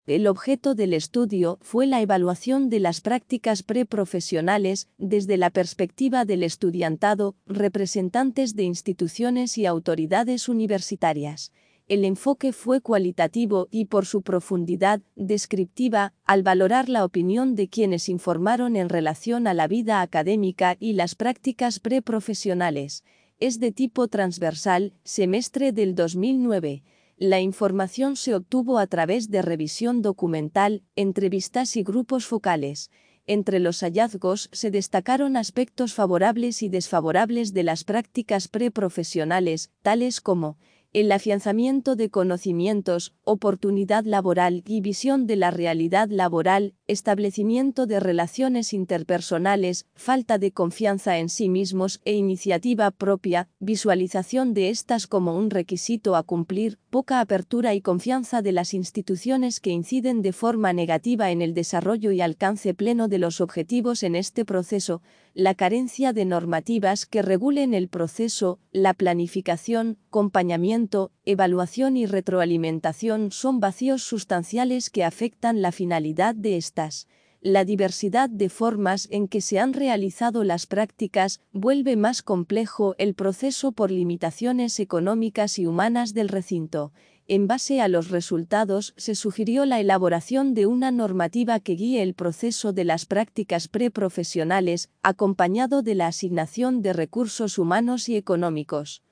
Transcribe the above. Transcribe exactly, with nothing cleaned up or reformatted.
El objeto del estudio fue la evaluación de las prácticas preprofesionales desde la perspectiva del estudiantado, representantes de instituciones y autoridades universitarias. El enfoque fue cualitativo y por su profundidad descriptiva, al valorar la opinión de quienes informaron en relación a la vida académica y las prácticas preprofesionales. Es de tipo transversal, semestre del dos mil nueve. La información se obtuvo a través de revisión documental, entrevistas y grupos focales. Entre los hallazgos se destacaron aspectos favorables y desfavorables de las prácticas preprofesionales, tales como el afianzamiento de conocimientos, oportunidad laboral y visión de la realidad laboral, establecimiento de relaciones interpersonales, falta de confianza en sí mismos e iniciativa propia, visualización de estas como un requisito a cumplir, poca apertura y confianza de las instituciones que inciden de forma negativa en el desarrollo y alcance pleno de los objetivos en este proceso, la carencia de normativas que regulen el proceso, la planificación, acompañamiento, evaluación y retroalimentación son vacíos sustanciales que afectan la finalidad de estas. La diversidad de formas en que se han realizado las prácticas vuelve más complejo el proceso por limitaciones económicas y humanas del recinto. En base a los resultados, se sugirió la elaboración de una normativa que guíe el proceso de las prácticas preprofesionales, acompañado de la asignación de recursos humanos y económicos.